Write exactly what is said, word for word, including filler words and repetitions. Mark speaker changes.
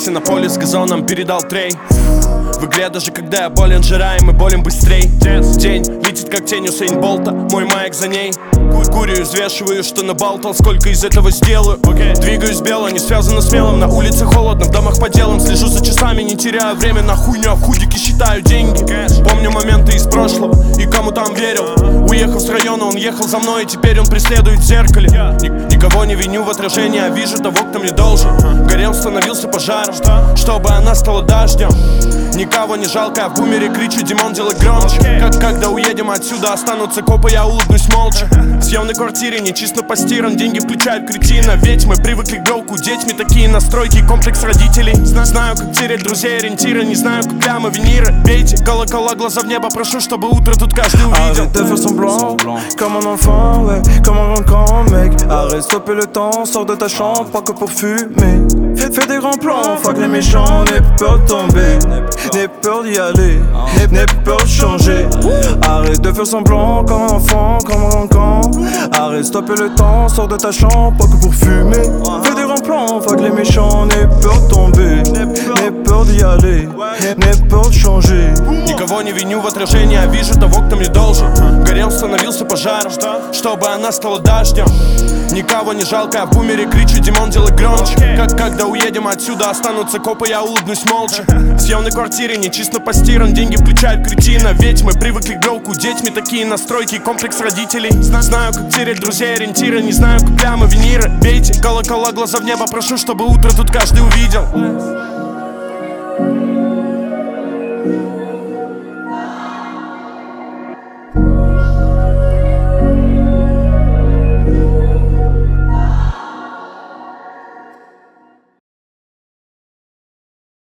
Speaker 1: Месси на поле с газоном передал трей. В игре даже когда я болен, жира, и мы болим быстрей. День летит как тень Усейн Болта, мой маек за ней. Курю, взвешиваю, что наболтал, сколько из этого сделаю. okay. Двигаюсь бело, не связано с мелом. На улице холодно, в домах по делам. Слежу за часами, не теряю время на хуйню, а в худике считаю деньги. Cash. Помню моменты из прошлого и кому там верил. Уехал с района, он ехал за мной, и теперь он преследует в зеркале. Ник- Никого не виню в отражении, а вижу того, кто мне должен. Горел, становился пожаром, чтобы она стала дождем. Никого не жалко, а в бумере кричу: Димон, делай громче. Как когда уедем отсюда, останутся копы, я улыбнусь молча. В съемной квартире нечисто постиран, деньги включают кретина. Ведь мы привыкли к броуку, детьми такие настройки, комплекс родителей. Знаю, как терять друзей, ориентиры, не знаю, как лямы, виниры. Бейте колокола, глаза в небо, прошу, чтобы утро тут каждый увидел.
Speaker 2: Arrête de faire semblant, comme un enfant, ouais, comme un grand mec. Arrête, stopper le temps, sors de ta chambre, pas que pour fumer. Fais, fais des grands plans, fuck les méchants, n'aie peur de tomber, n'aie peur d'y aller, n'aie peur de changer. Arrête de faire semblant, comme un enfant, comme un grand. Arrête, stopper le temps, sors de ta chambre, pas que pour fumer. Fais des grands plans, fuck les méchants, n'aie peur de tomber, n'aie peur d'y aller, n'aie peur de changer.
Speaker 1: Никого не виню в отражении, а вижу того, кто мне должен. Горел, становился пожаром, чтобы она стала дождем. Никого не жалко, а в бумере кричу: Димон, делай громче. Как когда уедем отсюда, останутся копы, я улыбнусь молча. В съемной квартире нечисто постиран, деньги включают кретина. Ведь мы привыкли к броуку, детьми такие настройки, комплекс родителей. Знаю, как терять друзей, ориентиры, не знаю, как лямы, виниры. Бейте колокола, глаза в небо, прошу, чтобы утро тут каждый увидел.